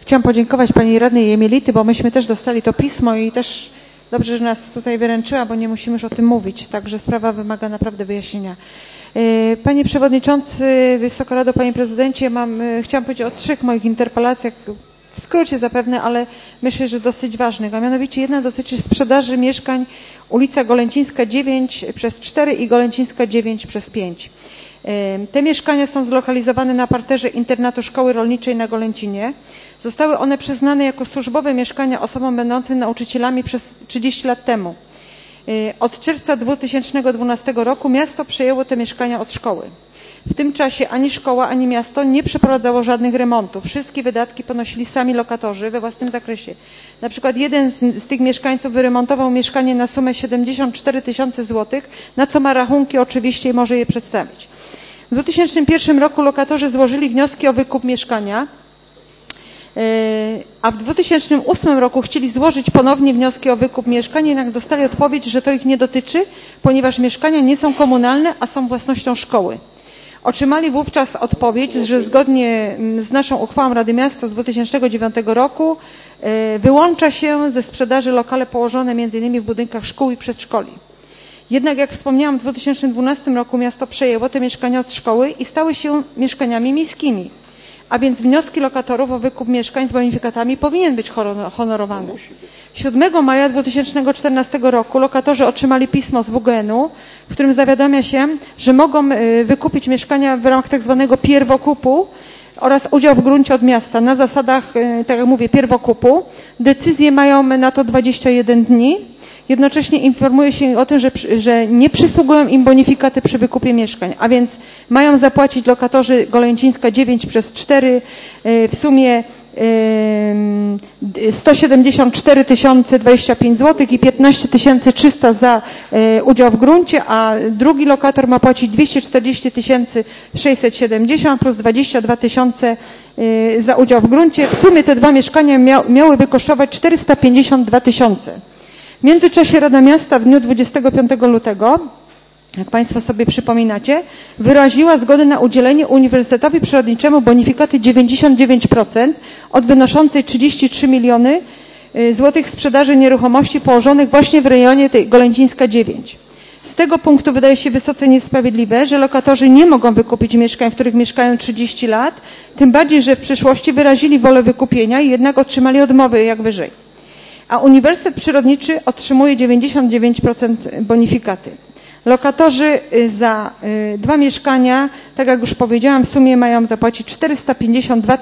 Chciałam podziękować pani radnej Jemility, bo myśmy też dostali to pismo i też dobrze, że nas tutaj wyręczyła, bo nie musimy już o tym mówić. Także sprawa wymaga naprawdę wyjaśnienia. Panie Przewodniczący, Wysoka Rado, Panie Prezydencie, chciałam powiedzieć o 3 moich interpelacjach, w skrócie zapewne, ale myślę, że dosyć ważnych. A mianowicie jedna dotyczy sprzedaży mieszkań ulica Golęcińska 9/4 i Golęcińska 9/5. Te mieszkania są zlokalizowane na parterze internatu Szkoły Rolniczej na Golęcinie. Zostały one przyznane jako służbowe mieszkania osobom będącym nauczycielami przez 30 lat temu. Od czerwca 2012 roku miasto przejęło te mieszkania od szkoły. W tym czasie ani szkoła, ani miasto nie przeprowadzało żadnych remontów. Wszystkie wydatki ponosili sami lokatorzy we własnym zakresie. Na przykład jeden z tych mieszkańców wyremontował mieszkanie na sumę 74 000 złotych, na co ma rachunki oczywiście i może je przedstawić. W 2001 roku lokatorzy złożyli wnioski o wykup mieszkania, a w 2008 roku chcieli złożyć ponownie wnioski o wykup mieszkań, jednak dostali odpowiedź, że to ich nie dotyczy, ponieważ mieszkania nie są komunalne, a są własnością szkoły. Otrzymali wówczas odpowiedź, że zgodnie z naszą uchwałą Rady Miasta z 2009 roku wyłącza się ze sprzedaży lokale położone m.in. w budynkach szkół i przedszkoli. Jednak jak wspomniałam, w 2012 roku miasto przejęło te mieszkania od szkoły i stały się mieszkaniami miejskimi. A więc wnioski lokatorów o wykup mieszkań z bonifikatami powinien być honorowany. 7 maja 2014 roku lokatorzy otrzymali pismo z WGN-u, w którym zawiadamia się, że mogą wykupić mieszkania w ramach tak zwanego pierwokupu oraz udział w gruncie od miasta na zasadach, tak jak mówię, pierwokupu. Decyzje mają na to 21 dni. Jednocześnie informuje się o tym, że nie przysługują im bonifikaty przy wykupie mieszkań, a więc mają zapłacić lokatorzy Golęcińska 9/4 w sumie 174 025 zł i 15 300 za udział w gruncie, a drugi lokator ma płacić 240 670 plus 22 000 za udział w gruncie. W sumie te 2 mieszkania miałyby kosztować 452 000. W międzyczasie Rada Miasta w dniu 25 lutego, jak Państwo sobie przypominacie, wyraziła zgodę na udzielenie Uniwersytetowi Przyrodniczemu bonifikaty 99% od wynoszącej 33 miliony złotych sprzedaży nieruchomości położonych właśnie w rejonie tej Golęcińska 9. Z tego punktu wydaje się wysoce niesprawiedliwe, że lokatorzy nie mogą wykupić mieszkań, w których mieszkają 30 lat, tym bardziej, że w przyszłości wyrazili wolę wykupienia i jednak otrzymali odmowę jak wyżej. A Uniwersytet Przyrodniczy otrzymuje 99% bonifikaty. Lokatorzy za 2 mieszkania, tak jak już powiedziałam, w sumie mają zapłacić 452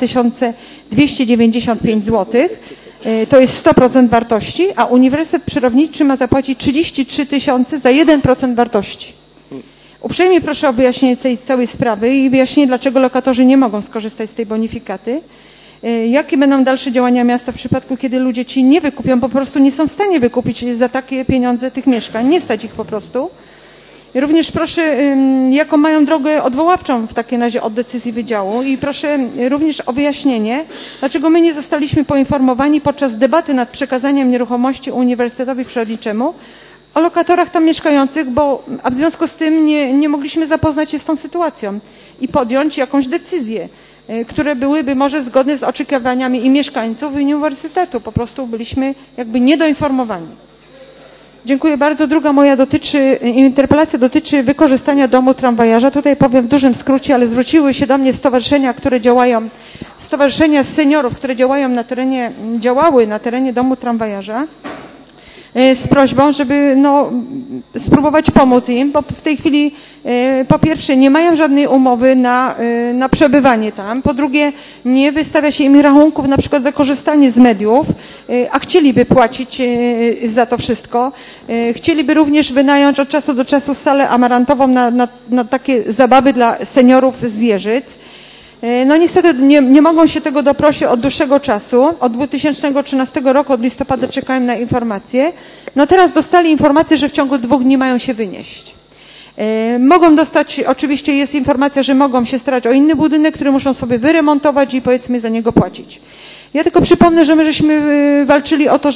295 zł. To jest 100% wartości, a Uniwersytet Przyrodniczy ma zapłacić 33 000 za 1% wartości. Uprzejmie proszę o wyjaśnienie tej całej sprawy i wyjaśnienie, dlaczego lokatorzy nie mogą skorzystać z tej bonifikaty. Jakie będą dalsze działania miasta w przypadku, kiedy ludzie ci nie wykupią, po prostu nie są w stanie wykupić za takie pieniądze tych mieszkań, nie stać ich po prostu. Również proszę, jaką mają drogę odwoławczą w takim razie od decyzji wydziału i proszę również o wyjaśnienie, dlaczego my nie zostaliśmy poinformowani podczas debaty nad przekazaniem nieruchomości Uniwersytetowi Przyrodniczemu o lokatorach tam mieszkających, a w związku z tym nie mogliśmy zapoznać się z tą sytuacją i podjąć jakąś decyzję, które byłyby może zgodne z oczekiwaniami i mieszkańców i uniwersytetu. Po prostu byliśmy jakby niedoinformowani. Dziękuję bardzo. Druga moja interpelacja dotyczy wykorzystania domu tramwajarza. Tutaj powiem w dużym skrócie, ale zwróciły się do mnie stowarzyszenia seniorów, które działały na terenie domu tramwajarza z prośbą, żeby spróbować pomóc im, bo w tej chwili po pierwsze nie mają żadnej umowy na przebywanie tam, po drugie nie wystawia się im rachunków na przykład za korzystanie z mediów, a chcieliby płacić za to wszystko. Chcieliby również wynająć od czasu do czasu salę amarantową na takie zabawy dla seniorów z Jeżyc. No niestety nie mogą się tego doprosić od dłuższego czasu. Od 2013 roku, od listopada czekałem na informacje. No teraz dostali informację, że w ciągu 2 dni mają się wynieść. Mogą dostać, oczywiście jest informacja, że mogą się starać o inny budynek, który muszą sobie wyremontować i powiedzmy za niego płacić. Ja tylko przypomnę, że my żeśmy walczyli o to,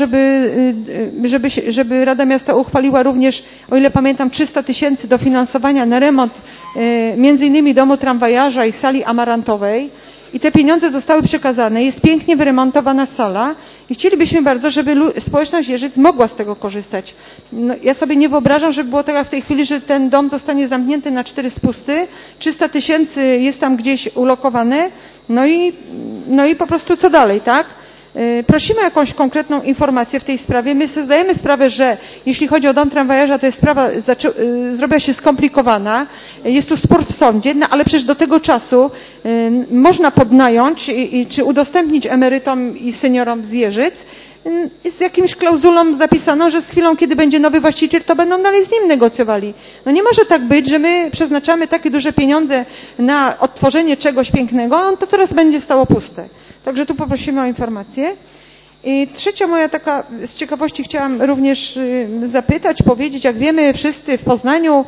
żeby Rada Miasta uchwaliła również, o ile pamiętam, 300 000 dofinansowania na remont między innymi domu tramwajarza i sali amarantowej. i te pieniądze zostały przekazane. Jest pięknie wyremontowana sala i chcielibyśmy bardzo, żeby społeczność Jeżyc mogła z tego korzystać. No, ja sobie nie wyobrażam, żeby było tak jak w tej chwili, że ten dom zostanie zamknięty na 4 spusty, 300 000 jest tam gdzieś ulokowane, no i po prostu co dalej, tak? Prosimy o jakąś konkretną informację w tej sprawie. My sobie zdajemy sprawę, że jeśli chodzi o dom tramwajarza, to jest sprawa zrobiła się skomplikowana. Jest tu spór w sądzie, no ale przecież do tego czasu można podnająć czy udostępnić emerytom i seniorom z Jeżyc z jakimś klauzulą zapisano, że z chwilą, kiedy będzie nowy właściciel, to będą dalej z nim negocjowali. No nie może tak być, że my przeznaczamy takie duże pieniądze na odtworzenie czegoś pięknego, a on to teraz będzie stało puste. Także tu poprosimy o informację. I trzecia moja taka, z ciekawości chciałam również zapytać, powiedzieć, jak wiemy wszyscy w Poznaniu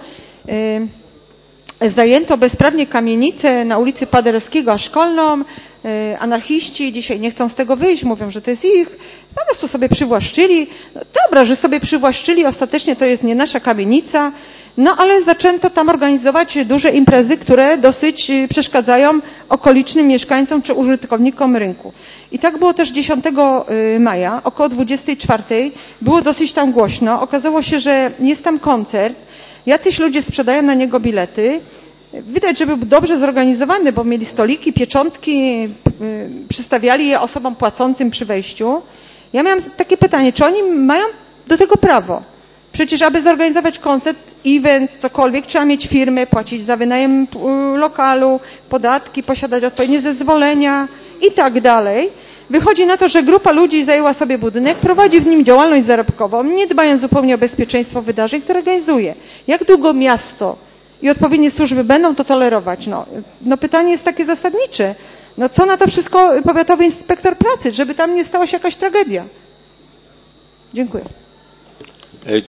zajęto bezprawnie kamienicę na ulicy Paderewskiego, a Szkolną. Anarchiści dzisiaj nie chcą z tego wyjść, mówią, że to jest ich. Po prostu sobie przywłaszczyli. No dobra, że sobie przywłaszczyli, ostatecznie to jest nie nasza kamienica. No ale zaczęto tam organizować duże imprezy, które dosyć przeszkadzają okolicznym mieszkańcom czy użytkownikom rynku. I tak było też 10 maja, około 24. Było dosyć tam głośno. Okazało się, że jest tam koncert. Jacyś ludzie sprzedają na niego bilety. Widać, że był dobrze zorganizowany, bo mieli stoliki, pieczątki, przystawiali je osobom płacącym przy wejściu. Ja miałam takie pytanie, czy oni mają do tego prawo? Przecież, aby zorganizować koncert, event, cokolwiek, trzeba mieć firmę, płacić za wynajem lokalu, podatki, posiadać odpowiednie zezwolenia i tak dalej. Wychodzi na to, że grupa ludzi zajęła sobie budynek, prowadzi w nim działalność zarobkową, nie dbając zupełnie o bezpieczeństwo wydarzeń, które organizuje. Jak długo miasto i odpowiednie służby będą to tolerować? No pytanie jest takie zasadnicze. No co na to wszystko powiatowy inspektor pracy, żeby tam nie stała się jakaś tragedia? Dziękuję.